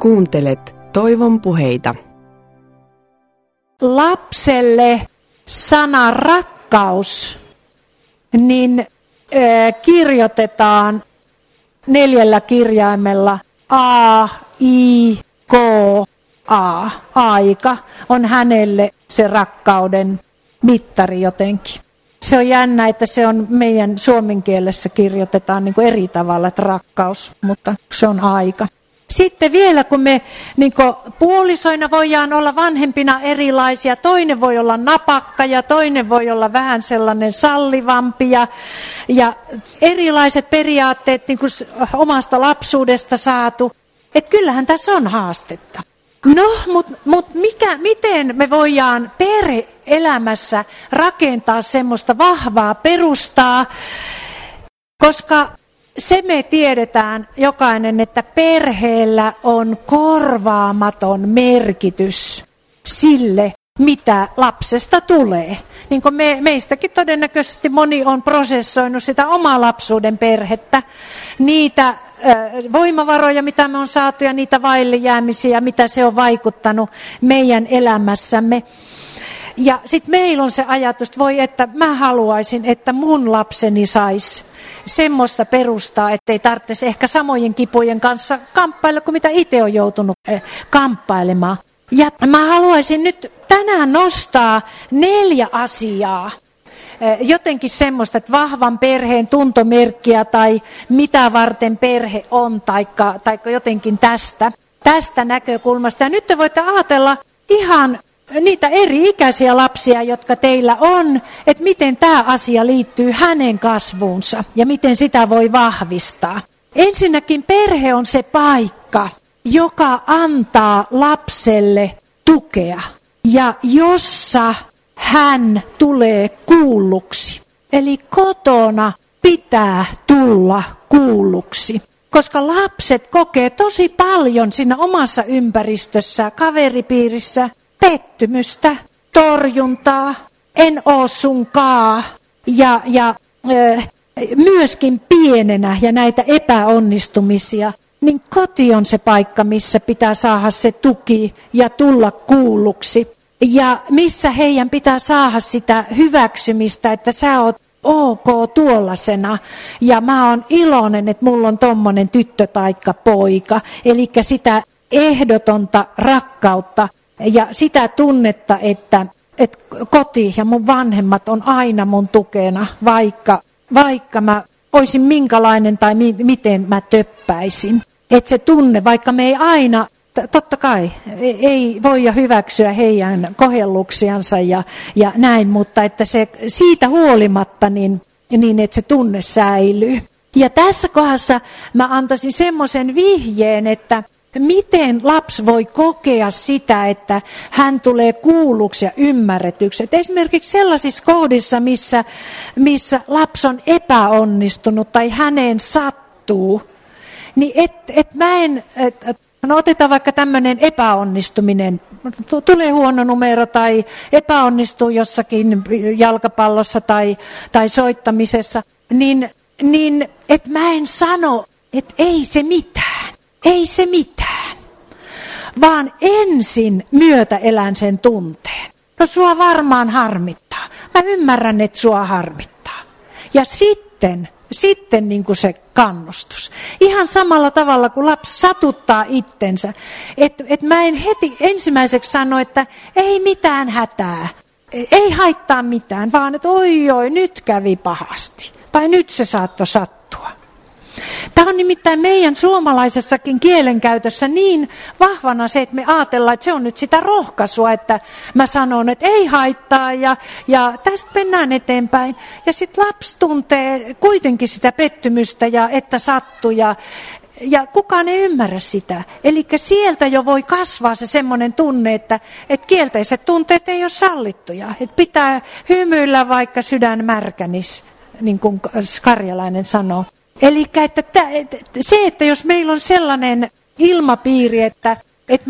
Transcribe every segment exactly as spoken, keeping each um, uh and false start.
Kuuntelet Toivon puheita. Lapselle sana rakkaus niin äh, kirjoitetaan neljällä kirjaimella A, I, K, A. Aika on hänelle se rakkauden mittari jotenkin. Se on jännä, että se on meidän suomen kielessä kirjoitetaan niin kuin eri tavalla, että rakkaus, mutta se on aika. Sitten vielä, kun me niin kuin puolisoina voidaan olla vanhempina erilaisia, toinen voi olla napakka ja toinen voi olla vähän sellainen sallivampi ja, ja erilaiset periaatteet niin kuin omasta lapsuudesta saatu. Että kyllähän tässä on haastetta. No, mutta mut mikä, miten me voidaan perhe-elämässä rakentaa semmoista vahvaa perustaa, koska se me tiedetään jokainen, että perheellä on korvaamaton merkitys sille, mitä lapsesta tulee. Niin kuin me, meistäkin todennäköisesti moni on prosessoinut sitä omaa lapsuuden perhettä, niitä äh, voimavaroja, mitä me on saatu ja niitä vaille jäämisiä, mitä se on vaikuttanut meidän elämässämme. Ja sitten meillä on se ajatus, että voi, että mä haluaisin, että mun lapseni saisi semmoista perustaa, ettei tarvitsisi ehkä samojen kipujen kanssa kamppailla kuin mitä itse on joutunut äh, kamppailemaan. Ja mä haluaisin nyt tänään nostaa neljä asiaa, jotenkin semmoista, että vahvan perheen tuntomerkkiä tai mitä varten perhe on, taikka, taikka jotenkin tästä, tästä näkökulmasta. Ja nyt te voitte ajatella ihan niitä eri-ikäisiä lapsia, jotka teillä on, että miten tämä asia liittyy hänen kasvuunsa ja miten sitä voi vahvistaa. Ensinnäkin perhe on se paikka, joka antaa lapselle tukea ja jossa hän tulee kuulluksi. Eli kotona pitää tulla kuulluksi, koska lapset kokee tosi paljon siinä omassa ympäristössä, kaveripiirissä, pettymystä, torjuntaa, en oo sunkaa ja, ja äh, myöskin pienenä ja näitä epäonnistumisia. Niin koti on se paikka, missä pitää saada se tuki ja tulla kuulluksi. Ja missä heidän pitää saada sitä hyväksymistä, että sä oot ok tuollasena. Ja mä oon iloinen, että mulla on tommonen tyttö taikka poika. Eli sitä ehdotonta rakkautta ja sitä tunnetta, että, että koti ja mun vanhemmat on aina mun tukena, vaikka, vaikka mä oisin minkälainen tai mi- miten mä töppäisin. Että se tunne, vaikka me ei aina, totta kai, ei voi hyväksyä heidän kohelluksiansa ja, ja näin, mutta että se siitä huolimatta, niin, niin että se tunne säilyy. Ja tässä kohdassa mä antaisin semmoisen vihjeen, että miten lapsi voi kokea sitä, että hän tulee kuulluksi ja ymmärretyksi. Et esimerkiksi sellaisissa kohdissa, missä, missä lapsi on epäonnistunut tai häneen sattuu, niin et, et mä en, et, no otetaan vaikka tämmöinen epäonnistuminen, tulee huono numero tai epäonnistuu jossakin jalkapallossa tai, tai soittamisessa, niin, niin et mä en sano, että ei se mitään, ei se mitään, vaan ensin myötäelän sen tunteen. No sua varmaan harmittaa, mä ymmärrän, että sua harmittaa. Ja sitten... Sitten niin kuin se kannustus. Ihan samalla tavalla kuin lapsi satuttaa itsensä. Että et mä en heti ensimmäiseksi sano, että ei mitään hätää, ei haittaa mitään, vaan että oi oi, nyt kävi pahasti. Tai nyt se saattoi sattua. Tämä on nimittäin meidän suomalaisessakin kielenkäytössä niin vahvana se, että me ajatellaan, että se on nyt sitä rohkaisua, että mä sanon, että ei haittaa ja, ja tästä mennään eteenpäin. Ja sitten lapsi tuntee kuitenkin sitä pettymystä ja että sattuu ja, ja kukaan ei ymmärrä sitä. Eli sieltä jo voi kasvaa se semmoinen tunne, että, että kielteiset tunteet ei ole sallittuja. Että pitää hymyillä vaikka sydän märkänis, niin kuin karjalainen sanoo. Eli että se, että jos meillä on sellainen ilmapiiri, että, että mä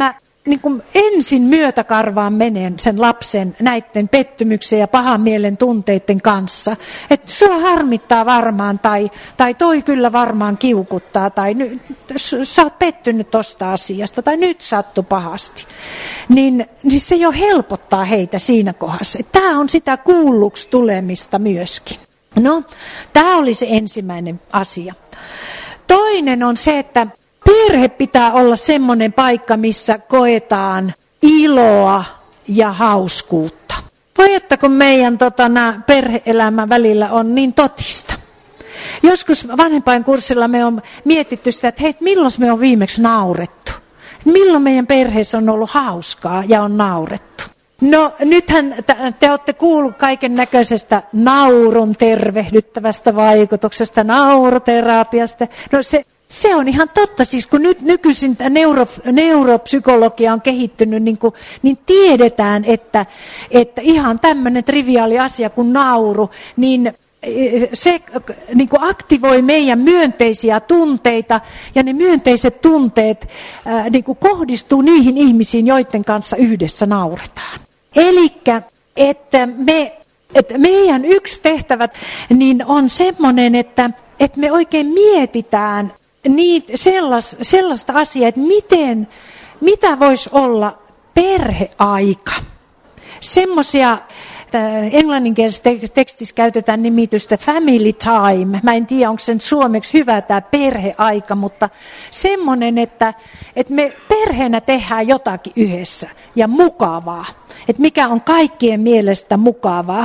niin kuin ensin myötäkarvaan menen sen lapsen näiden pettymyksen ja pahan mielen tunteiden kanssa. Että sua harmittaa varmaan tai, tai toi kyllä varmaan kiukuttaa tai ny, sä oot pettynyt tosta asiasta tai nyt sattu pahasti. Niin, niin se jo helpottaa heitä siinä kohdassa. Tämä on sitä kuulluksi tulemista myöskin. No, tämä oli se ensimmäinen asia. Toinen on se, että perhe pitää olla semmoinen paikka, missä koetaan iloa ja hauskuutta. Voi että kun meidän tota, perhe-elämän välillä on niin totista. Joskus vanhempainkurssilla me on mietitty sitä, että hei, milloin me on viimeksi naurettu? Milloin meidän perheessä on ollut hauskaa ja on naurettu? No nythän te olette kuullut kaiken näköisestä naurun tervehdyttävästä vaikutuksesta, nauroterapiasta. No se, se on ihan totta, siis kun nyt nykyisin neuro, neuropsykologia on kehittynyt, niin, kuin, niin tiedetään, että, että ihan tämmöinen triviaali asia kuin nauru, niin se niin kuin aktivoi meidän myönteisiä tunteita ja ne myönteiset tunteet ää, niin kuin kohdistuu niihin ihmisiin, joiden kanssa yhdessä nauretaan. Elikkä, että, me, että meidän yksi tehtävät niin on semmoinen, että, että me oikein mietitään niitä, sellas, sellaista asiaa, että miten, mitä voisi olla perheaika. Semmoisia, englanninkielisessä tekstissä käytetään nimitystä family time. Mä en tiedä, onko se suomeksi hyvä tämä perheaika, mutta semmoinen, että, että me perheenä tehdään jotakin yhdessä ja mukavaa. Että mikä on kaikkien mielestä mukavaa.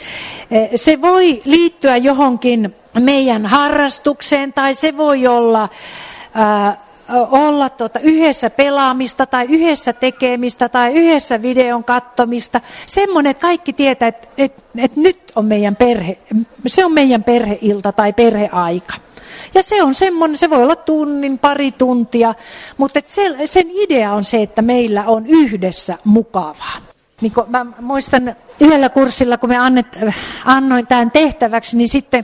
Se voi liittyä johonkin meidän harrastukseen tai se voi olla... Ää, olla tuota yhdessä pelaamista tai yhdessä tekemistä tai yhdessä videon katsomista. Semmoinen, että kaikki tietää, että, että, että nyt on meidän perhe, se on meidän perheilta tai perheaika. Ja se on semmoinen, se voi olla tunnin, pari tuntia, mutta että se, sen idea on se, että meillä on yhdessä mukavaa. Niin kun mä muistan yhdellä kurssilla, kun me annet, annoin tämän tehtäväksi, niin sitten,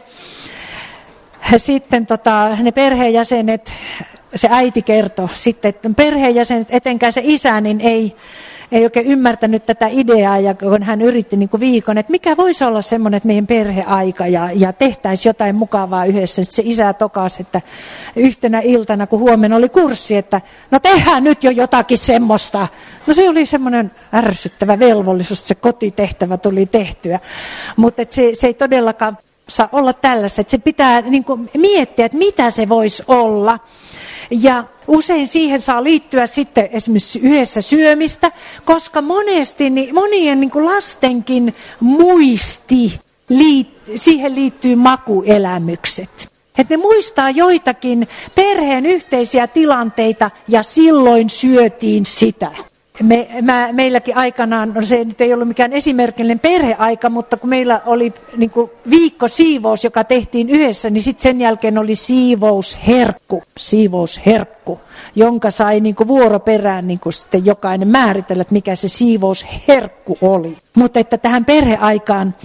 sitten tota, ne perheenjäsenet, se äiti kertoi sitten, että perheenjäsenet, etenkään se isä, niin ei, ei oikein ymmärtänyt tätä ideaa, ja kun hän yritti niin kuin viikon, että mikä voisi olla semmoinen, että meidän perheaika ja, ja tehtäisiin jotain mukavaa yhdessä. Sitten se isä tokasi, että yhtenä iltana, kun huomenna oli kurssi, että no tehdään nyt jo jotakin semmoista. No se oli semmoinen ärsyttävä velvollisuus, että se kotitehtävä tuli tehtyä, mutta se, se ei todellakaan saa olla tällaista, että se pitää niin kuin miettiä, että mitä se voisi olla. Ja usein siihen saa liittyä sitten esimerkiksi yhdessä syömistä, koska monesti niin monien niin kuin lastenkin muisti, liit, siihen liittyy makuelämykset. Että ne muistaa joitakin perheen yhteisiä tilanteita ja silloin syötiin sitä. Me, mä, meilläkin aikanaan, no se nyt ei ollut mikään esimerkillinen perheaika, mutta kun meillä oli niin kuin viikko siivous, joka tehtiin yhdessä, niin sitten sen jälkeen oli siivousherkku, siivousherkku, jonka sai niin kuin vuoroperään niin kuin sitten jokainen määritellä, että mikä se siivousherkku oli. Mutta että tähän perheaikaan,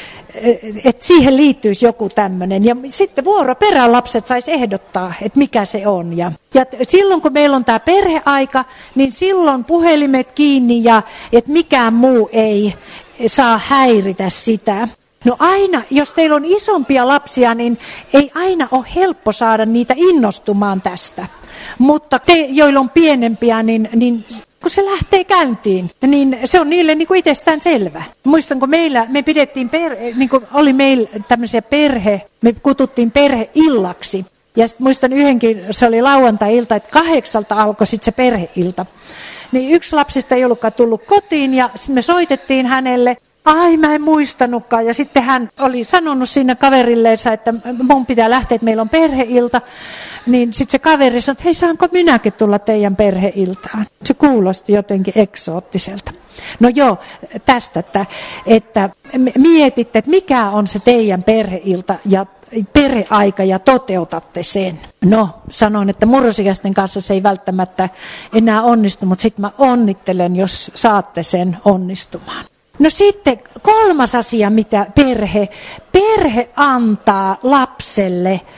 että siihen liittyisi joku tämmöinen. Ja sitten vuoroperään lapset saisi ehdottaa, että mikä se on. Ja, ja silloin kun meillä on tämä perheaika, niin silloin puhelimet kiinni ja että mikään muu ei saa häiritä sitä. No aina, jos teillä on isompia lapsia, niin ei aina ole helppo saada niitä innostumaan tästä. Mutta te, joilla on pienempiä, niin... niin kun se lähtee käyntiin, niin se on niille niin kuin itsestään selvä. Muistan, kun meillä, me pidettiin, perhe, niin kuin oli meillä tämmöisiä perhe, me kututtiin perheillaksi. Ja sitten muistan yhdenkin, se oli lauantai-ilta, että kahdeksalta alkoi sitten se perheilta. Niin yksi lapsista ei ollutkaan tullut kotiin ja sitten me soitettiin hänelle. Ai, mä en muistanutkaan. Ja sitten hän oli sanonut siinä kaverilleensa, että mun pitää lähteä, että meillä on perheilta. Niin sitten se kaveri sanoi, että hei, saanko minäkin tulla teidän perheiltaan? Se kuulosti jotenkin eksoottiselta. No joo, tästä, että, että mietitte, että mikä on se teidän perheilta ja perheaika ja toteutatte sen. No, sanon, että murrosikäisten kanssa se ei välttämättä enää onnistu, mutta sitten mä onnittelen, jos saatte sen onnistumaan. No sitten kolmas asia, mitä perhe, perhe antaa lapselle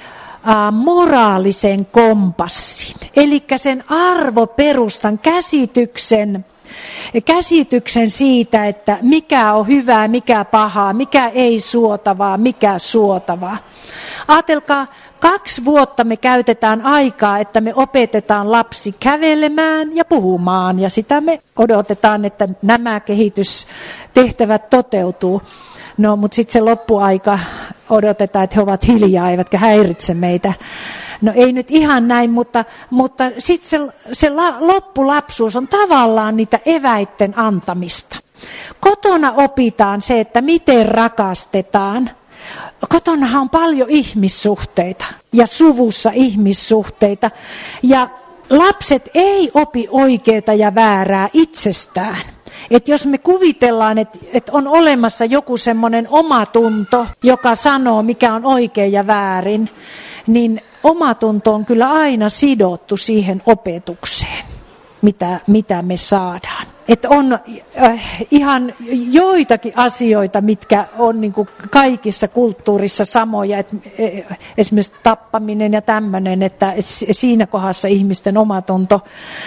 moraalisen kompassin, eli sen arvoperustan, käsityksen, käsityksen siitä, että mikä on hyvää, mikä pahaa, mikä ei suotavaa, mikä suotavaa. Ajatelkaa, kaksi vuotta me käytetään aikaa, että me opetetaan lapsi kävelemään ja puhumaan, ja sitä me odotetaan, että nämä kehitystehtävät toteutuu. No, mutta sitten se loppuaika odotetaan, että he ovat hiljaa, eivätkä häiritse meitä. No ei nyt ihan näin, mutta, mutta sitten se, se la, loppulapsuus on tavallaan niitä eväitten antamista. Kotona opitaan se, että miten rakastetaan. Kotonahan on paljon ihmissuhteita ja suvussa ihmissuhteita. Ja lapset ei opi oikeaa ja väärää itsestään. Että jos me kuvitellaan, että, että on olemassa joku semmoinen omatunto, joka sanoo, mikä on oikein ja väärin, niin omatunto on kyllä aina sidottu siihen opetukseen, mitä, mitä me saadaan. Että on äh, ihan joitakin asioita, mitkä on niin kuin kaikissa kulttuurissa samoja, että äh, esimerkiksi tappaminen ja tämmöinen, että et siinä kohdassa ihmisten omatunto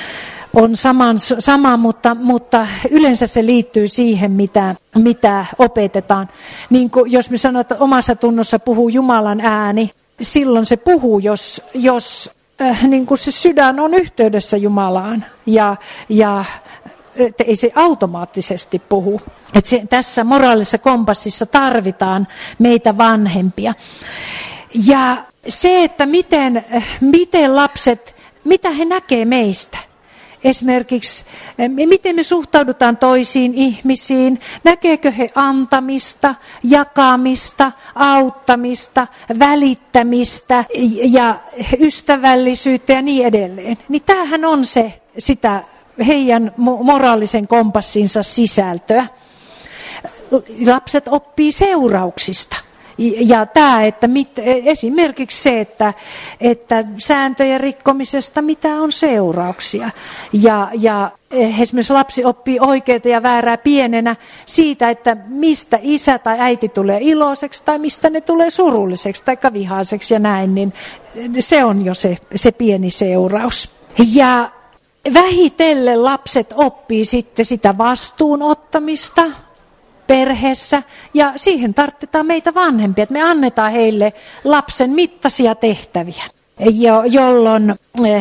on saman, sama, mutta, mutta yleensä se liittyy siihen, mitä, mitä opetetaan. Niin kuin jos me sanotaan, että omassa tunnossa puhuu Jumalan ääni, silloin se puhuu, jos, jos äh, niin kuin se sydän on yhteydessä Jumalaan ja, ja että ei se automaattisesti puhu. Että se, tässä moraalisessa kompassissa tarvitaan meitä vanhempia. Ja se, että miten, miten lapset, mitä he näkee meistä. Esimerkiksi, miten me suhtaudutaan toisiin ihmisiin, näkeekö he antamista, jakamista, auttamista, välittämistä ja ystävällisyyttä ja niin edelleen. Niin tämähän on se sitä heidän moraalisen kompassinsa sisältöä. Lapset oppii seurauksista. Ja tämä, että mit, esimerkiksi se, että, että sääntöjen rikkomisesta mitä on seurauksia. Ja, ja esimerkiksi lapsi oppii oikeaa ja väärää pienenä siitä, että mistä isä tai äiti tulee iloiseksi tai mistä ne tulee surulliseksi tai vihaiseksi ja näin. Niin se on jo se, se pieni seuraus. Ja vähitellen lapset oppii sitten sitä vastuunottamista perheessä, ja siihen tarvitaan meitä vanhempia, että me annetaan heille lapsen mittaisia tehtäviä, jo, jolloin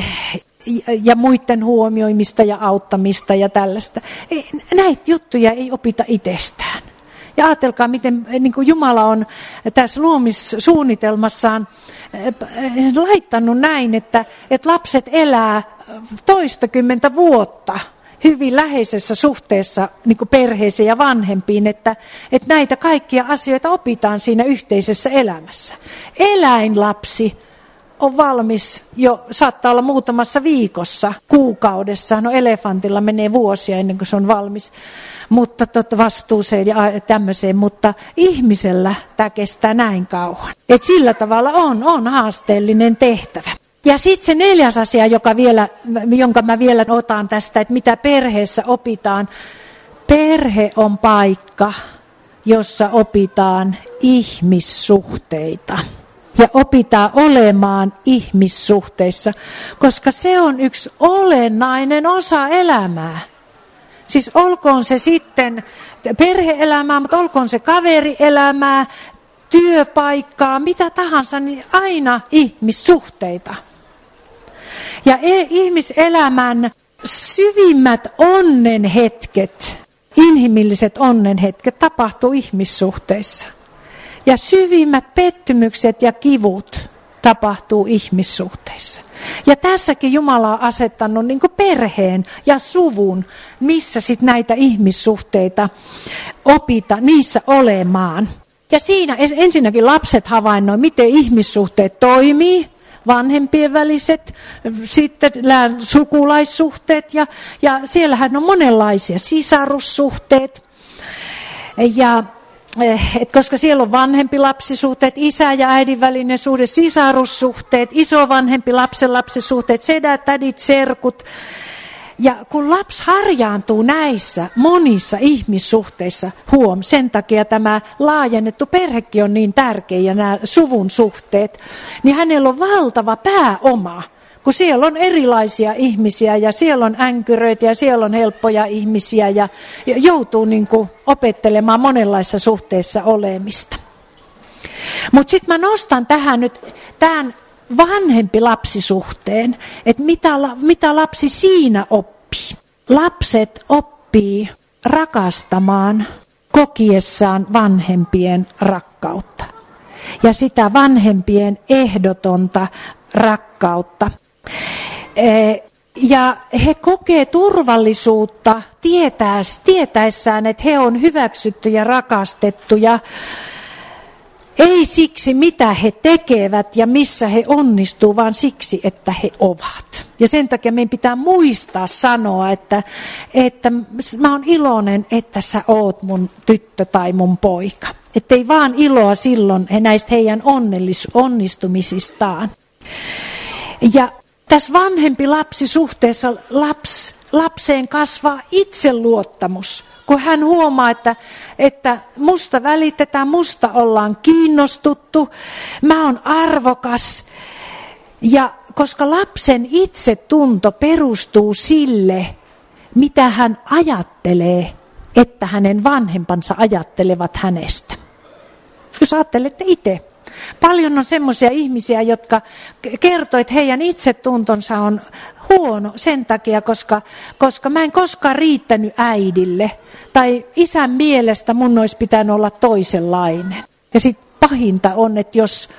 ja muiden huomioimista ja auttamista ja tällaista. Näitä juttuja ei opita itsestään. Ja ajatelkaa, miten niin kuin Jumala on tässä luomissuunnitelmassaan laittanut näin, että, että lapset elää toistakymmentä vuotta hyvin läheisessä suhteessa niin kuin perheeseen ja vanhempiin, että, että näitä kaikkia asioita opitaan siinä yhteisessä elämässä. Eläinlapsi on valmis jo, saattaa olla muutamassa viikossa, kuukaudessa. No elefantilla menee vuosia ennen kuin se on valmis, mutta tot, vastuuseen ja tämmöiseen, mutta ihmisellä tämä kestää näin kauan. Et sillä tavalla on, on haasteellinen tehtävä. Ja sitten se neljäs asia, joka vielä, jonka mä vielä otan tästä, että mitä perheessä opitaan. Perhe on paikka, jossa opitaan ihmissuhteita. Ja opitaan olemaan ihmissuhteissa, koska se on yksi olennainen osa elämää. Siis olkoon se sitten perhe-elämää, mutta olkoon se kaverielämää, työpaikkaa, mitä tahansa, niin aina ihmissuhteita. Ja ihmiselämän syvimmät onnenhetket, inhimilliset onnenhetket tapahtuu ihmissuhteissa. Ja syvimmät pettymykset ja kivut tapahtuu ihmissuhteissa. Ja tässäkin Jumala on asettanut niin kuin perheen ja suvun, missä sit näitä ihmissuhteita opita, niissä olemaan. Ja siinä ensinnäkin lapset havainnoi, miten ihmissuhteet toimii, vanhempien väliset, sitten sukulaissuhteet ja, ja siellähän on monenlaisia sisarussuhteet. Ja et koska siellä on vanhempi lapsisuhteet, isä ja äidin välinen suhde, sisarussuhteet, isovanhempi lapsen lapsisuhteet, sedät, tädit, serkut. Ja kun lapsi harjaantuu näissä monissa ihmissuhteissa, huom, sen takia tämä laajennettu perhekin on niin tärkeä ja nämä suvun suhteet, niin hänellä on valtava pääoma. Kun siellä on erilaisia ihmisiä ja siellä on änkyröitä ja siellä on helppoja ihmisiä ja joutuu niin kuin opettelemaan monenlaisissa suhteissa olemista. Mutta sitten mä nostan tähän nyt tämän vanhempi lapsisuhteen, että mitä, mitä lapsi siinä oppii. Lapset oppii rakastamaan kokiessaan vanhempien rakkautta ja sitä vanhempien ehdotonta rakkautta. Ja he kokee turvallisuutta tietäessään, että he on hyväksytty ja rakastettuja. Ei siksi, mitä he tekevät ja missä he onnistuu, vaan siksi, että he ovat. Ja sen takia meidän pitää muistaa sanoa, että, että mä oon iloinen, että sä oot mun tyttö tai mun poika. Että ei vaan iloa silloin näistä heidän onnistumisistaan. Ja tässä vanhempi lapsisuhteessa laps, lapseen kasvaa itseluottamus, kun hän huomaa, että, että musta välitetään, musta ollaan kiinnostuttu, mä oon arvokas. Ja koska lapsen itsetunto perustuu sille, mitä hän ajattelee, että hänen vanhempansa ajattelevat hänestä. Jos ajattelette itse. Paljon on semmoisia ihmisiä, jotka kertoo, että heidän itsetuntonsa on huono sen takia, koska, koska mä en koskaan riittänyt äidille. Tai isän mielestä mun olisi pitänyt olla toisenlainen. Ja sitten pahinta on, että jos,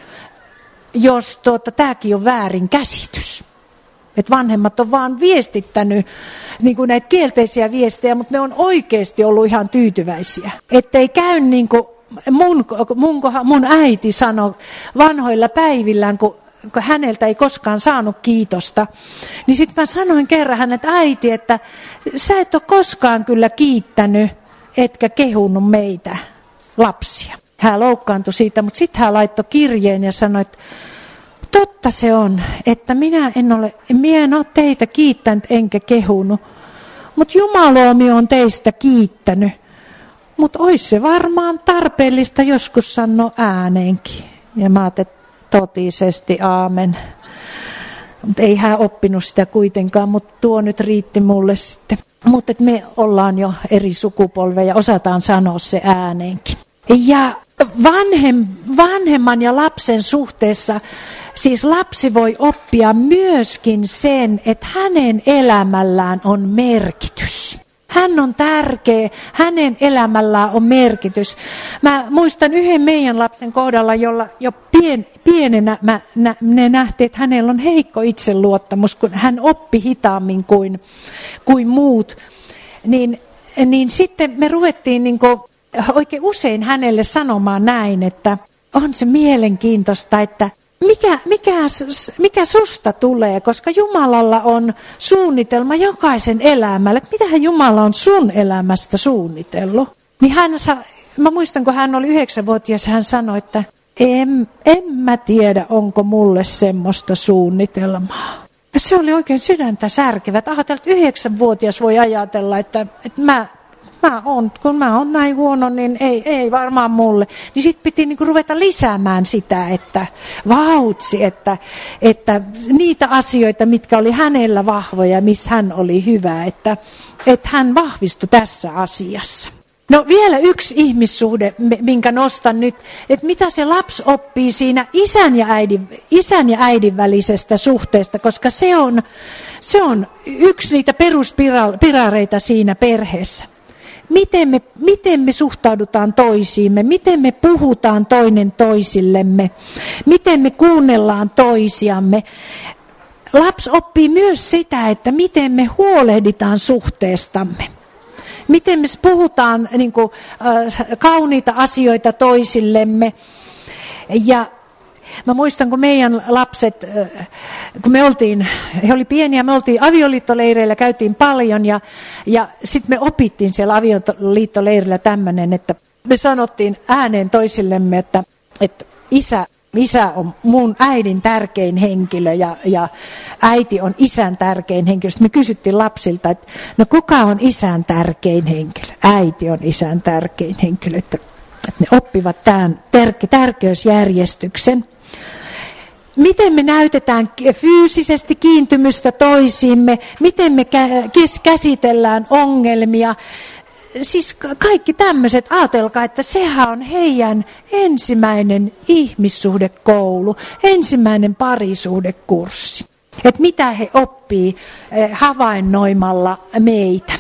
jos tuota, tämäkin on väärin käsitys. Että vanhemmat on vaan viestittänyt niin kuin näitä kielteisiä viestejä, mutta ne on oikeasti ollut ihan tyytyväisiä. Että ei käy niin kuin Mun, mun, mun äiti sanoi vanhoilla päivillään, kun, kun häneltä ei koskaan saanut kiitosta, niin sitten mä sanoin kerran hänet, äiti, että sä et ole koskaan kyllä kiittänyt, etkä kehunut meitä lapsia. Hän loukkaantui siitä, mutta sitten hän laittoi kirjeen ja sanoi, että totta se on, että minä en ole, minä en ole teitä kiittänyt enkä kehunut, mutta Jumaloomi on teistä kiittänyt. Mutta olisi se varmaan tarpeellista joskus sanoa ääneenkin. Ja mä ajattelin, totisesti aamen. Mutta ei hän oppinut sitä kuitenkaan, mutta tuo nyt riitti mulle sitten. Mutta me ollaan jo eri sukupolveja ja osataan sanoa se ääneenkin. Ja vanhem, vanhemman ja lapsen suhteessa, siis lapsi voi oppia myöskin sen, että hänen elämällään on merkitys. Hän on tärkeä, hänen elämällään on merkitys. Mä muistan yhden meidän lapsen kohdalla, jolla jo pien, pienenä mä, nä, ne nähtiin, että hänellä on heikko itseluottamus, kun hän oppi hitaammin kuin, kuin muut. Niin, niin sitten me ruvettiin niin kuin oikein usein hänelle sanomaan näin, että on se mielenkiintoista, että Mikä, mikä, mikä susta tulee, koska Jumalalla on suunnitelma jokaisen elämälle. Että mitähän Jumala on sun elämästä suunnitellut? Niin hän sa, mä muistan, kun hän oli yhdeksänvuotias, hän sanoi, että en, en mä tiedä, onko mulle semmoista suunnitelmaa. Ja se oli oikein sydäntä särkevä. Ajatellaan, että yhdeksänvuotias voi ajatella, että, että mä... Mä on, kun mä oon näin huono, niin ei, ei varmaan mulle. Niin sitten piti niinku ruveta lisäämään sitä, että vautsi, että, että niitä asioita, mitkä oli hänellä vahvoja, missä hän oli hyvä, että, että hän vahvistui tässä asiassa. No vielä yksi ihmissuhde, minkä nostan nyt, että mitä se lapsi oppii siinä isän ja äidin, isän ja äidin välisestä suhteesta, koska se on, se on yksi niitä peruspirareita siinä perheessä. Miten me, miten me suhtaudutaan toisiimme, miten me puhutaan toinen toisillemme, miten me kuunnellaan toisiamme. Lapsi oppii myös sitä, että miten me huolehditaan suhteestamme. Miten me puhutaan niin kuin, äh, kauniita asioita toisillemme. Ja mä muistan, kun meidän lapset, kun me oltiin, he oli pieniä, me oltiin avioliittoleireillä, käytiin paljon ja, ja sitten me opittiin siellä avioliittoleirillä tämmöinen, että me sanottiin ääneen toisillemme, että, että isä isä on mun äidin tärkein henkilö ja, ja äiti on isän tärkein henkilö. Sitten me kysyttiin lapsilta, että no kuka on isän tärkein henkilö? Äiti on isän tärkein henkilö, että, että ne oppivat tämän tär- tärkeysjärjestyksen. Miten me näytetään fyysisesti kiintymystä toisiimme, miten me käsitellään ongelmia. Siis kaikki tämmöiset, ajatelkaa, että sehän on heidän ensimmäinen ihmissuhdekoulu, ensimmäinen parisuhdekurssi. Että mitä he oppii havainnoimalla meitä.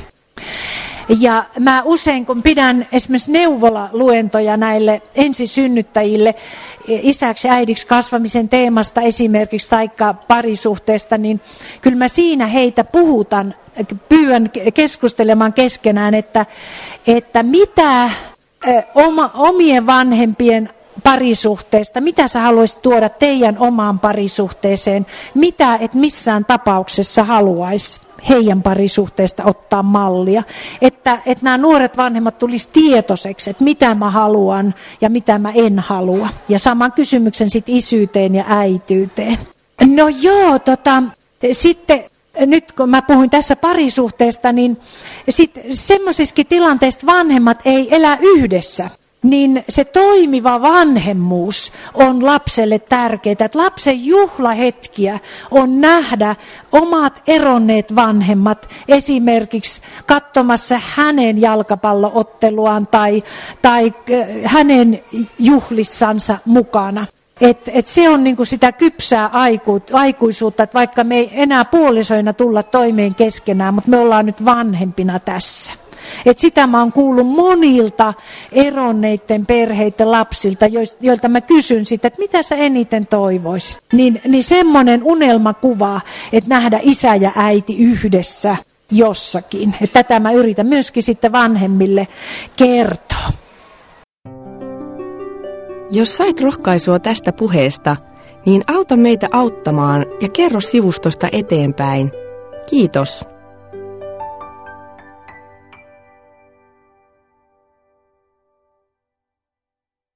Ja mä usein, kun pidän esimerkiksi neuvolaluentoja näille ensisynnyttäjille, isäksi äidiksi kasvamisen teemasta esimerkiksi taikka parisuhteesta, niin kyllä mä siinä heitä puhutan, pyydän keskustelemaan keskenään, että, että mitä oma, omien vanhempien parisuhteesta, mitä sä haluaisit tuoda teidän omaan parisuhteeseen, mitä et missään tapauksessa haluaisi heidän parisuhteesta ottaa mallia, että, että nämä nuoret vanhemmat tulisi tietoiseksi, että mitä mä haluan ja mitä mä en halua. Ja saman kysymyksen sitten isyyteen ja äityyteen. No joo, tota, sitten nyt kun mä puhuin tässä parisuhteesta, niin sitten semmoisissakin tilanteissa vanhemmat ei elä yhdessä. Niin se toimiva vanhemmuus on lapselle tärkeää, että lapsen juhlahetkiä on nähdä omat eronneet vanhemmat esimerkiksi katsomassa hänen jalkapallootteluaan tai, tai hänen juhlissansa mukana. Et, et se on niinku sitä kypsää aiku, aikuisuutta, että vaikka me ei enää puolisoina tulla toimeen keskenään, mutta me ollaan nyt vanhempina tässä. Et sitä mä oon kuullut monilta eronneiden perheiden lapsilta, joilta mä kysyn sitä, että mitä sä eniten toivoisit. Niin, niin semmoinen unelmakuva, että nähdä isä ja äiti yhdessä jossakin. Et tätä mä yritän myöskin sitten vanhemmille kertoa. Jos sait rohkaisua tästä puheesta, niin auta meitä auttamaan ja kerro sivustosta eteenpäin. Kiitos.